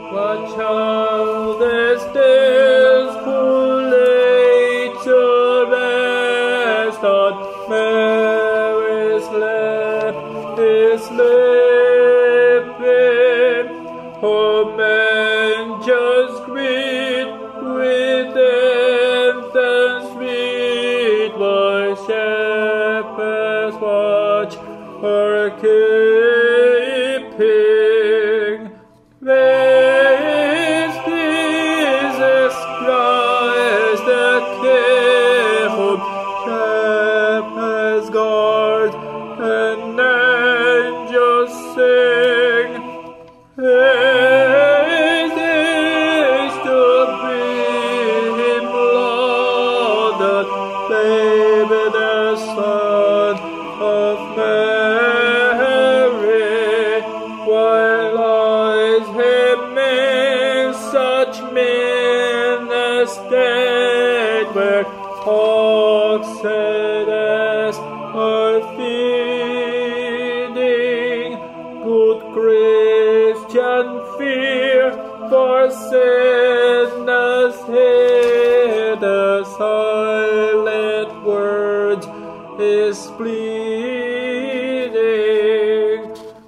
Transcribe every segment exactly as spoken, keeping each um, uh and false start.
What child is this who laid to rest on Mary's lap is sleeping? Oh, men just greet with anthem sweet, while shepherds watch her keeping. Where is Jesus Christ, the King, whom shepherds guard and angels sing? It is to bring him, Lord, the baby, the Son of Mary, while lies him in such estate where oxen are feeding. Good Christian, fear for sinners, hear the silent words is pleading.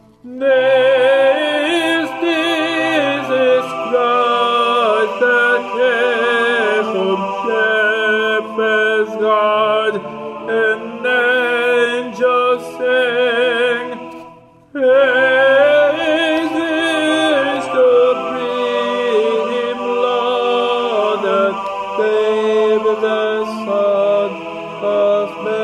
This Jesus Christ, the King, whom shepherds guard and angels sing. Is this to bring him, Lord, the baby, the Son of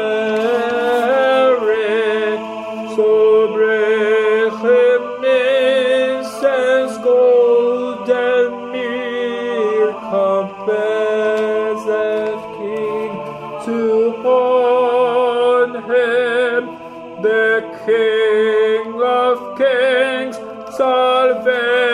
Mary? So bring him incense, gold, and myrrh, compasses King to mourn him, the King of Kings, salvation.